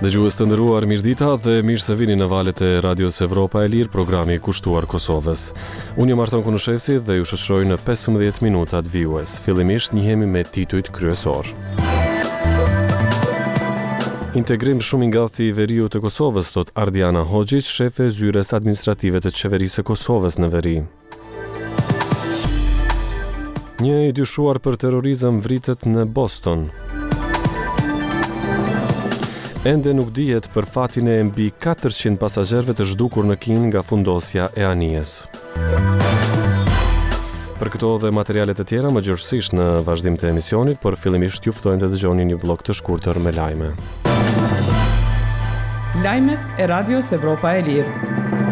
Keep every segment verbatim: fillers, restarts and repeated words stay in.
Dëgjues të nderuar, mirëdita dhe mirë se vini në valët e Radios Evropa e Lirë, programi i kushtuar Kosovës. Unë jam Arton Kunushevci dhe ju shoqëroj në pesëmbëdhjetë minutat vijues. Fillimisht njihemi me titujt kryesor. Integrim shumë i ngellët i veriu të Kosovës, thot Ardiana Hoxhić, shefe e zyres administrative të qeverisë së Kosovës në veri. Një i dyshuar për terrorizëm vritet në Boston. Ende nuk dihet për fatin e mbi katërqind pasazherëve të zhdukur në Kinë nga fundosja e anijes. Për këto dhe materialet e tjera më gjërësisht në vazhdim të emisionit, por fillimisht ju ftojmë të dëgjoni një blok të shkurtër me lajme. Lajmet e Radios Evropa e Lirë.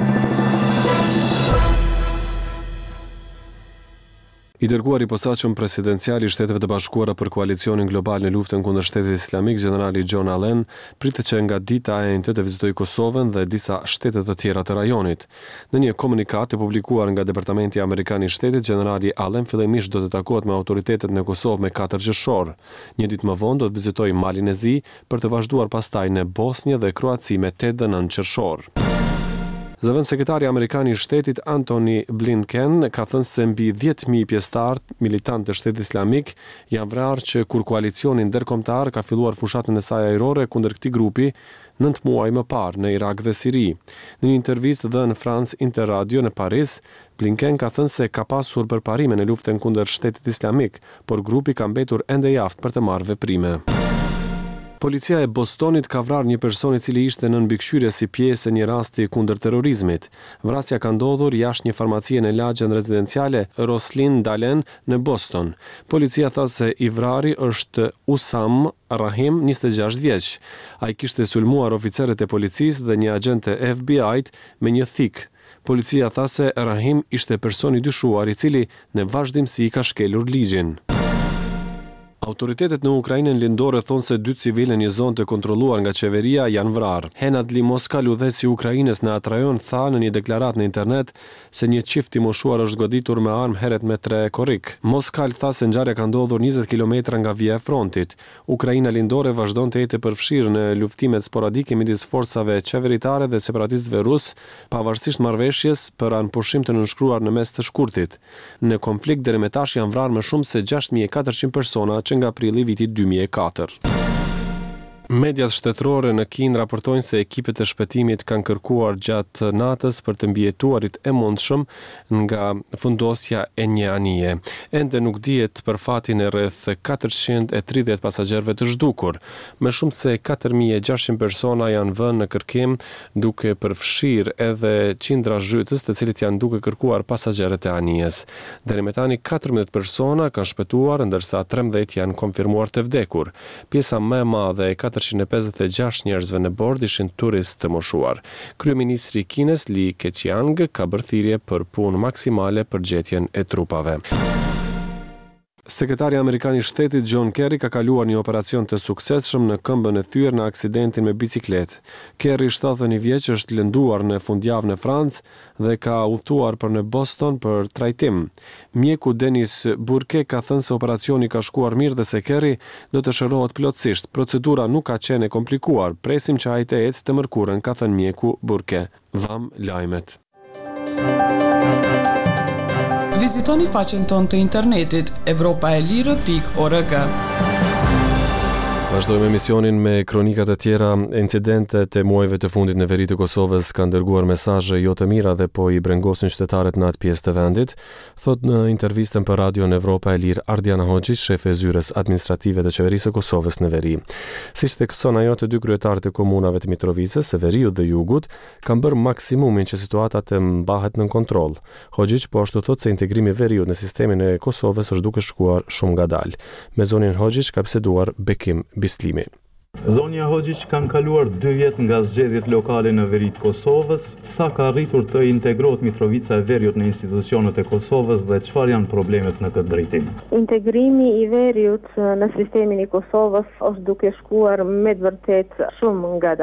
I dërguari i posaçëm presidencial i Shteteve të Bashkuara për koalicionin global në luftën kundër Shtetit Islamik, generali John Allen, pritet që nga dita e njëjtë të vizitojë Kosovën dhe disa shtete të tjera të rajonit. Në një komunikat të publikuar nga Departamenti Amerikan i Shtetit, generali Allen fillimisht do të takohet me autoritetet në Kosovë me katër qershor. Një ditë më vonë do të vizitojë Malin e Zi për të vazhduar pastaj në Bosnjë dhe Kroaci me tetë dhe nëntë qershor. Zëvendës sekretari amerikan i shtetit Antony Blinken ka thënë se mbi dhjetë mijë pjesëtar militant të Shtetit Islamik janë vrarë që kur koalicioni ndërkombëtar ka filluar fushatën e saj ajrore kundër këtij grupi nëntë muaj më parë në Irak dhe Siri. Në një intervistë dhënë në France Interradio në Paris, Blinken ka thënë se ka pasur përparime në luftën kundër Shtetit Islamik, por grupi ka mbetur ende jaftë për të marrë veprime. Policia e Bostonit ka vrarë një person i cili ishte në mbikëqyrje si pjesë e një rasti kundër terrorizmit. Vrasja ka ndodhur jashtë një farmacie në lagjen rezidenciale Roslyn Dalen në Boston. Policia tha se i vrari është Usam Rahim, njëzet e gjashtë vjeç. Ai kishte sulmuar oficerët e policisë dhe një agent të F B I-t me një thik. Policia tha se Rahim ishte person i dyshuar i cili në vazhdimsi ka shkelur ligjin. Autoritetet në Ukrainën lindore thonë se dy civilë në një zonë të kontrolluar nga qeveria janë vrarë. Henadli Moskal, udhëheqësi i Ukrainës në atë rajon, tha në një deklaratë në internet se një çift i moshuar është goditur me armë heret me tre korrik. Moskal tha se ngjarja ka ndodhur njëzet kilometra nga vija e frontit. Ukraina lindore vazhdon të jetë përfshirë në luftimet sporadike midis forcave qeveritare dhe separatistëve rus, pavarësisht marrëveshjes për anëpushim të nënshkruar në mes të shkurtit. Në konflikt deri më tash janë vrarë më shumë se gjashtë mijë e katërqind persona që nga prilli vitit dy mijë e katër. Mediat shtetërore në Kinë raportojnë se ekipet e shpëtimit kanë kërkuar gjatë natës për të mbijetuarit e mundshëm nga fundosja e një anije. Ende nuk dihet për fatin e rreth katërqind e tridhjetë pasazherëve të zhdukur. Më shumë se katër mijë e gjashtëqind persona janë vënë në kërkim, duke përfshirë edhe qindra zhytës, të cilët janë duke kërkuar pasazherët e anijes. Deri më tani katërmbëdhjetë persona kanë shpëtuar, ndërsa trembëdhjetë janë konfirmuar të vdekur. Pjesa më e madhe e katërqind e pesëdhjetë e gjashtë njerëzve në bord ishin turistë të moshuar. Kryeministri i Kinës Li Keqiang ka bërë thirrje për punë maksimale për gjetjen e trupave. Sekretari Amerikan i Shtetit John Kerry ka kaluar një operacion të suksesshëm në këmbën e thyer në aksidentin me bicikletë. Kerry, shtatëdhjetë e një vjeç, është lënduar në fundjavë në Francë dhe ka udhëtuar për në Boston për trajtim. Mjeku Denis Burke ka thënë se operacioni ka shkuar mirë dhe se Kerry do të shërohet plotësisht. Procedura nuk ka qenë e komplikuar. Presim që ai të ecë të mërkurën, ka thënë mjeku Burke. Vam lajmet. Vizitoni faqen tonë të internetit evropa e lirë pikë org. Vazhdojmë emisionin me kronikat e tjera. Incidentet e muajve të fundit në veri të Kosovës kanë dërguar mesazhe jo të mira dhe po i brengosin qytetarët në atë pjesë të vendit, thot në intervistën për Radion Evropa e Lirë Ardiana Hoxhić, shefe e zyres administrative të qeverisë së Kosovës në veri. Siç thekson ajo, të dy kryetarët e komunave të Mitrovicës, së Veriut dhe Jugut, kanë bërë maksimumin që situata të mbahet në kontroll. Hoxhić po ashtu thot se integrimi i Veriut në sistemin e Kosovës është duke shkuar shumë ngadalë. Me zonin Hoxhić ka biseduar Bekim Bislimi. Zonja Hoxhić kanë kaluar dy vjet nga zgjedhjet lokale në veri të Kosovës, sa ka arritur të integrohet Mitrovica e Veriut në institucionet e Kosovës dhe çfarë janë problemet në këtë drejtim? Integrimi i Veriut në sistemin e Kosovës është duke shkuar me të vërtet shumë ngadalë.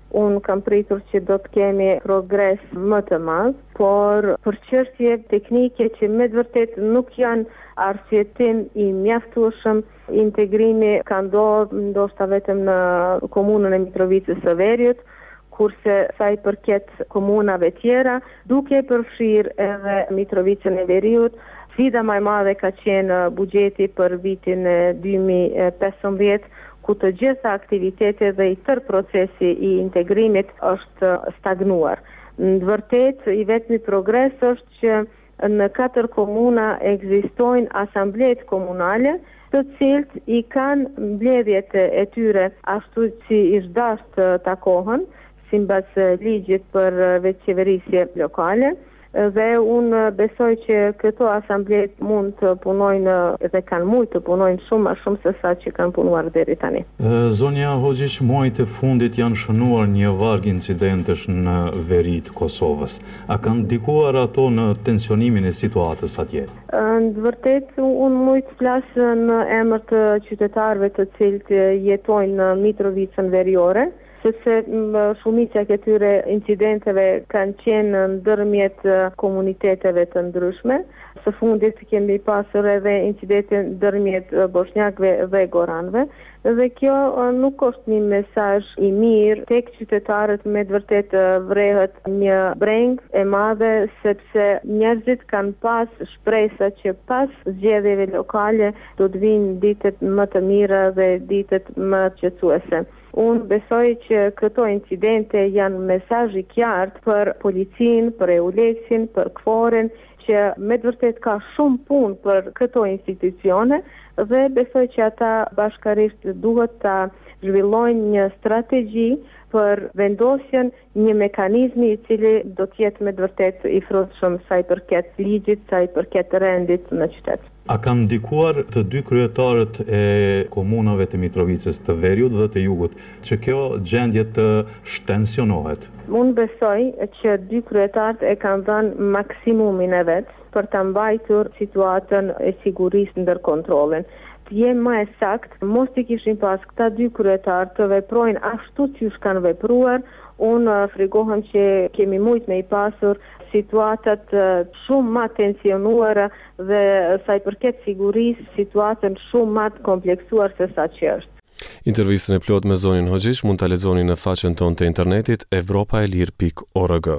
Unë kam pritur që do të kemi progres më të madh, por për çështje teknike që me të vërtet nuk janë arsyetim i mjaftueshëm, integrimi ka ndodhur ndoshta vetëm në komunën e Mitrovicës së Veriut, kurse sa i përket komunave tjera, duke përfshirë edhe Mitrovicën e Veriut. Sfida më e madhe ka qenë buxheti për vitin dy mijë e pesëmbëdhjetë, ku të gjitha aktivitetet dhe i tërë procesi i integrimit është stagnuar. Në vërtet, i vetmi progres është që në katër komuna ekzistojnë asamblet komunale, të cilët i kanë mbledhjet e tyre ashtu si ish dashur të takohen, sipas ligjit për veçqeverisje lokale. Dhe unë besoj që këto asamblet mund të punojnë dhe kanë mujtë të punojnë shumë më shumë se sa që kanë punuar deri tani. Zonja Hoxhiç, muajt e fundit janë shënuar një varg incidentesh në veri të Kosovës. A kanë ndikuar ato në tensionimin e situatës atje? Në vërtet, unë mund të flas në emër të qytetarëve të cilët jetojnë në Mitrovicën veriore, sepse shumica e këtyre incidenteve kanë qenë ndërmjet komuniteteve të ndryshme. Së fundit kemi pasur edhe incidente ndërmjet bosnjakëve dhe goranëve, dhe kjo nuk është një mesazh i mirë tek qytetarët, me të vërtet vrehet një breng e madhe, sepse njerëzit kanë pas shpresa që pas zgjedhjeve lokale do të vinë ditët më të mira dhe ditët më qetësuese. Unë besoj që këto incidente janë mesazh i qartë për policinë, për EULEX-in, për KFOR-in, që me të vërtet ka shumë punë për këto institucione, dhe besoj që ata bashkarisht duhet ta zhvillojnë një strategji për vendosjen një mekanizmi i cili do të jetë me të vërtet i frutshëm sa i përket ligjit, sa i përket rendit në qytet. A kanë ndikuar të dy kryetarët e komunave të Mitrovicës të Veriut dhe të Jugut që kjo gjendje të shtensionohet? Unë besoj që dy kryetarët e kanë dhënë maksimumin e vet për ta mbajtur situatën e sigurisë ndër kontrollin. Të jem më e sakt, mos të kishin pas këta dy kryetarë të veprojnë ashtu siç kanë vepruar, unë frigohem që kemi mujt me i pasur situatat shumë më tensionuara dhe sa i përket sigurisë, situatën shumë më të kompleksuar se sa që është. Intervistën e plot me zonin Hoxhiç mund ta lexoni në faqen tonë të internetit evropaelir pikë org.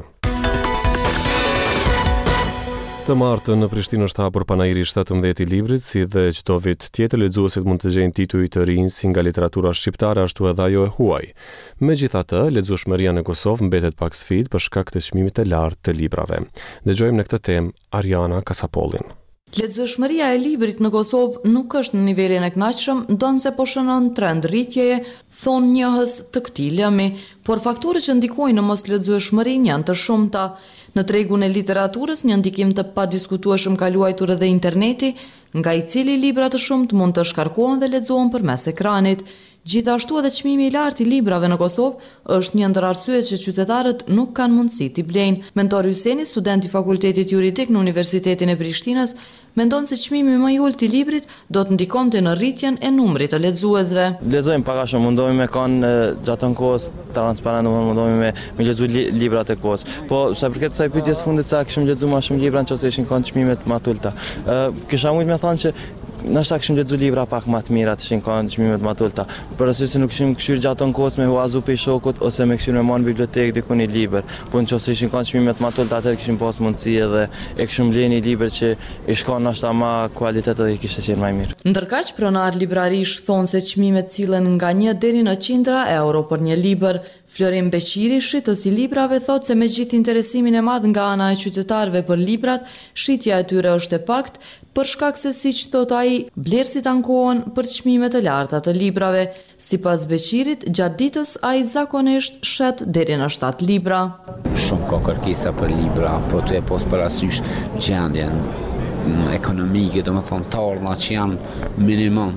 Të martën në Prishtinë është hapur panairi shtatëmbëdhjetë i librit, si dhe çdo vit tjetër lexuesit mund të gjejnë tituj të rinj si nga literatura shqiptare ashtu edhe ajo e huaj. Megjithatë, lexueshmëria në Kosovë mbetet pak sfidë për shkak të çmimit të lartë të librave. Dëgjojmë në këtë temë Ariana Kasapollin. Lexueshmëria e librit në Kosovë nuk është në nivelin e kënaqshëm, ndonse po shënon trend rritjeje, thon njohës të këtij lëmi, por faktorët që ndikojnë në moslexueshmërinë janë të shumta. Në tregun e literaturës, një ndikim të padiskutueshëm ka luajtur edhe interneti, nga i cili libra të shumt mund të shkarkohen dhe lexohen përmes ekranit. Gjithashtu edhe çmimi i lartë i librave në Kosovë është një ndër arsyet që qytetarët nuk kanë mundësi t'i blejnë. Mentor Hyseni, student i Fakultetit Juridik në Universitetin e Prishtinës, mendon se çmimi më i ulët i librit do të ndikonte në rritjen e numrit të lexuesve. Lexojmë pak a shumë, mundohemi me kanë gjatë kohës transparent, mundohemi me me lexuar li, librat e kohës. Po sa përket kësaj pyetjes fundit, sa kishim lexuar më shumë libra nëse ishin kanë çmimet më të ulta. Ë kisha mujt më thënë që nështë kishim lexuar libra pak më të mira, të ishin kanë çmimet më të ulta. Por asnjë se nuk kishim këshir gjatë kohës me huazu pe shokut ose me këshir me marrë në bibliotekë diku një libër. Po nëse ishin kanë çmimet më të ulta, atëherë kishim pas mundësi edhe e kishim blerë një libër që i shkon nështë ama kualitetet dhe i kishte qenë më mirë. Ndërkaq pronar librarish thonë se çmimet cilën nga një deri në qindra euro për një libër. Florim Beqiri, shitës i librave, thotë se me gjithë interesimin e madh nga ana e qytetarëve për librat, shitja e tyre është e paktë, për shkak se siç thot ai, blerësit ankohen për çmime të larta të librave. Sipas Beqirit, gjatë ditës ai zakonisht shet deri në shtatë libra. Shumë ka kërkesa për libra, po të e pos parasysh gjendjen ekonomike, do më thonë tarna që janë minimum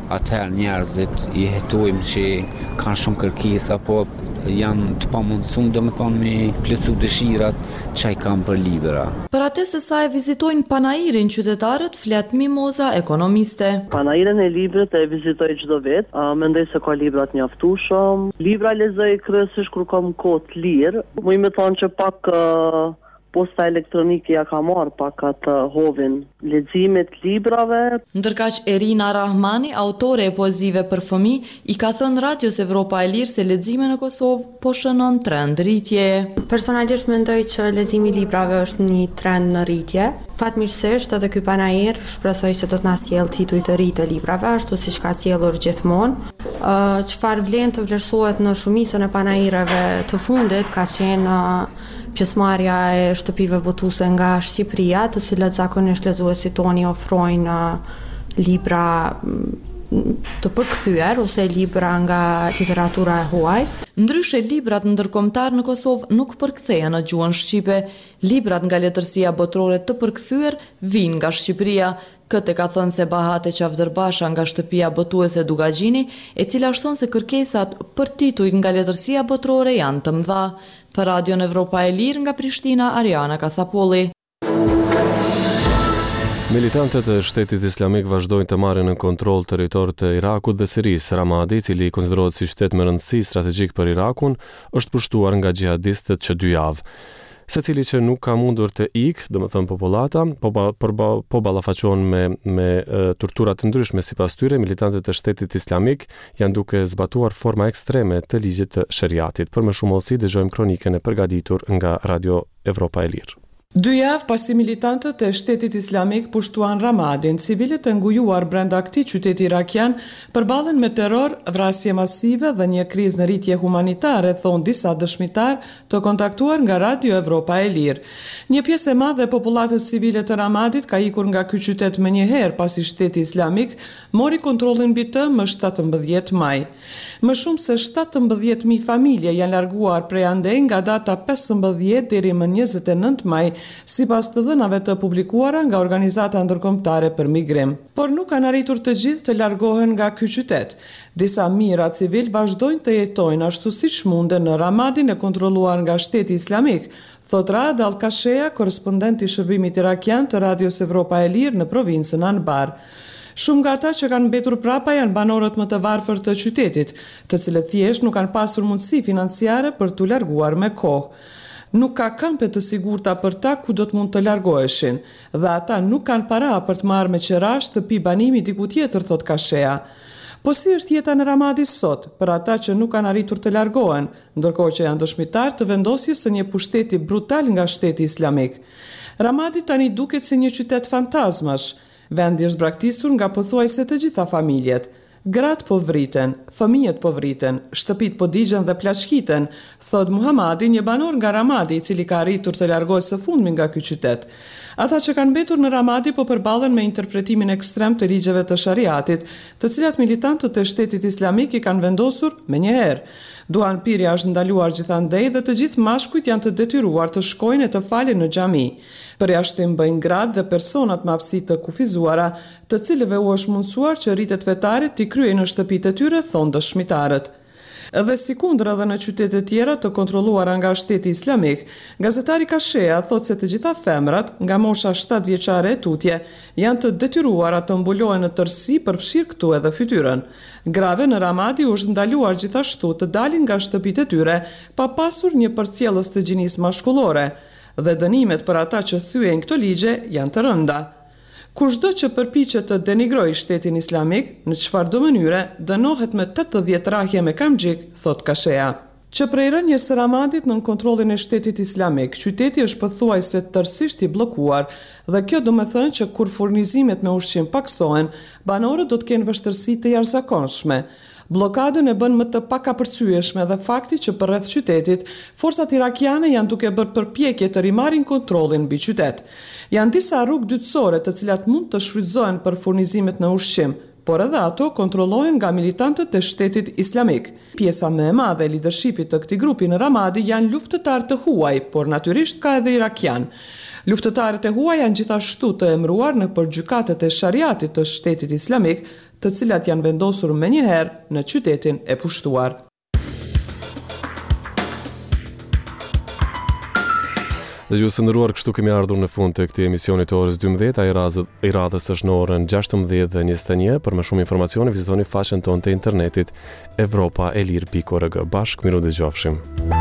atëherë njerëzit i hetojmë që kanë shumë kërkesa, po janë të pamundësuar domethënë me plotësu dëshirat që ai kanë për libra. Për atë se sa e vizitojnë Panairin qytetarët, flet Mimoza, ekonomiste. Panairin e librit e vizitoj çdo vit. Mendoj se ka libra të mjaftueshëm. Libra lexoj kryesisht kur kam kohë të lirë. Muj me thonë që pak uh, posta elektronike ja ka marrë pak atë hovin leximit librave. Ndërkaq Erina Rahmani, autore e poezive për fëmijë, i ka thënë Radios Evropa e Lirë se leximi në Kosovë po shënon trend rritje. Personalisht mendoj që leximi i librave është një trend në rritje. Fatmirësisht edhe ky panair shpresoj që do të na sjellë tituj të ri të librave, ashtu siç ka sjellur gjithmonë. Uh, çfarë vlen të vlerësohet në shumicën e panaireve të fundit ka qenë uh, pjesëmarrja e shtëpive botuese nga Shqipëria, të cilat zakonisht lexuesit toni ofrojnë libra të përkthyer ose libra nga literatura e huaj. Ndryshe, librat ndërkombëtar në Kosovë nuk përkthehen në gjuhën shqipe. Librat nga letërsia botërore të përkthyer vijnë nga Shqipëria. Këtë ka thënë se Bahate Qavdërbasha nga shtëpia botuese Dugagjini, e cila shton se kërkesat për tituj nga letërsia botërore janë të mëdha. Për Radion Evropa e Lirë nga Prishtina, Ariana Kasapolli. Militantët e Shtetit Islamik vazhdojnë të marrin në kontroll territorët e Irakut dhe Sirisë. Ramadi, i cili konsiderohet si qytet me rëndësi strategjik për Irakun, është pushtuar nga xhihadistët që dy javë. Secili që nuk ka mundur të ikë, domethënë populata, po po, po ballafaqohen me me tortura të ndryshme. Sipas tyre, militantët e Shtetit Islamik janë duke zbatuar forma ekstreme të ligjit të shariatit. Për më shumë hollësi dëgjojmë kronikën e përgatitur nga Radio Evropa e Lirë. Dy javë pasi militantët e Shtetit Islamik pushtuan Ramadin, civilët e ngujuar brenda këtij qyteti irakian përballen me terror, vrasje masive dhe një krizë në rritje humanitare, thon disa dëshmitar të kontaktuar nga Radio Evropa e Lirë. Një pjesë e madhe e popullatës civile të Ramadit ka ikur nga ky qytet më një herë pasi Shteti Islamik mori kontrollin mbi të më shtatëmbëdhjetë maj. Më shumë se shtatëmbëdhjetë mijë familje janë larguar prej andej nga data pesëmbëdhjetë deri më njëzet e nëntë maj, sipas të dhënave të publikuara nga Organizata Ndërkombëtare për Migrim. Por nuk kanë arritur të gjithë të largohen nga ky qytet. Disa mijëra civil vazhdojnë të jetojnë ashtu siç munden në Ramadin e kontrolluar nga Shteti Islamik, thot Raad Al-Kashea, korrespondent i shërbimit irakian të Radios Evropa e Lirë në provincën Anbar. Shumë nga ata që kanë mbetur prapa janë banorët më të varfër të qytetit, të cilët thjesht nuk kanë pasur mundësi financiare për t'u larguar me kohë. Nuk ka kampe të sigurta për ta ku do të mund të largoheshin, dhe ata nuk kanë para për të marrë me qera shtëpi banimi diku tjetër, thot Kashea. Po si është jeta në Ramadi sot për ata që nuk kanë arritur të largohen, ndërkohë që janë dëshmitar të vendosjes së një pushteti brutal nga Shteti Islamik. Ramadi tani duket si një qytet fantazmash. Vendi është braktisur nga pothuajse të gjitha familjet. Gratë po vriten, fëmijët po vriten, shtëpit po digjen dhe plaçkiten, thot Muhamadi, një banor nga Ramadi, i cili ka arritur të largohej së fundmi nga ky qytet. Ata që kanë mbetur në Ramadi po përballen me interpretimin ekstrem të ligjeve të shariatit, të cilat militantët e Shtetit Islamik i kanë vendosur me njëherë. Duan pirja është ndaluar gjithandej dhe të gjithë mashkujt janë të detyruar të shkojnë e të falen në xhami. Përjashtim bëjnë gratë dhe personat me aftësi të kufizuara, të cilëve u është mundsuar që rritet fetare t'i kryejnë në shtëpitë e tyre, thon dëshmitarët. Edhe sikundër edhe në qytete tjera të kontrolluara nga Shteti Islamik, gazetari Kashea thot se të gjitha femrat nga mosha shtatë vjeçare e tutje janë të detyruara të mbulohen në tërësi përfshirë këtu edhe fytyrën. Grave në Ramadi u është ndaluar gjithashtu të dalin nga shtëpitë e tyre pa pasur një përcjellës të gjinisë mashkullore, dhe dënimet për ata që thyen këto ligje janë të rënda. Kushdo që përpiqet të denigrojë Shtetin Islamik, në çfarëdo mënyre, dënohet me tetëdhjetë rrahje me kamxhik, thot Kashea. Që prej rënjes së Ramadit nën kontrollin e Shtetit Islamik, qyteti është pothuajse tërësisht i bllokuar, dhe kjo do të thënë që kur furnizimet me ushqim paksohen, banorët do të kenë vështirësi të jashtëzakonshme. Blokadën e bën më të pakapërcyeshme dhe fakti që përreth qytetit, forcat irakiane janë duke bërë përpjekje të rimarrin kontrollin mbi qytet. Janë disa rrugë dytësore të cilat mund të shfrytëzohen për furnizimet në ushqim, por edhe ato kontrollohen nga militantët e Shtetit Islamik. Pjesa më e madhe e lidershipit të këtij grupi në Ramadi janë luftëtarë të huaj, por natyrisht ka edhe irakian. Luftëtarët e huaj janë gjithashtu të emëruar në përgjykatet e shariatit të Shtetit Islamik, të cilat janë vendosur menjëherë në qytetin e pushtuar. Dhe ju së ndëruar, kështu kemi ardhur në fund të këtij emisioni të orës dymbëdhjetë, ai radhës është në orën gjashtëmbëdhjetë dhe njëzet e një. Për më shumë informacione vizitoni faqen tonë të internetit evropa e lir pikë org. Bashkë miru dëgjofshim.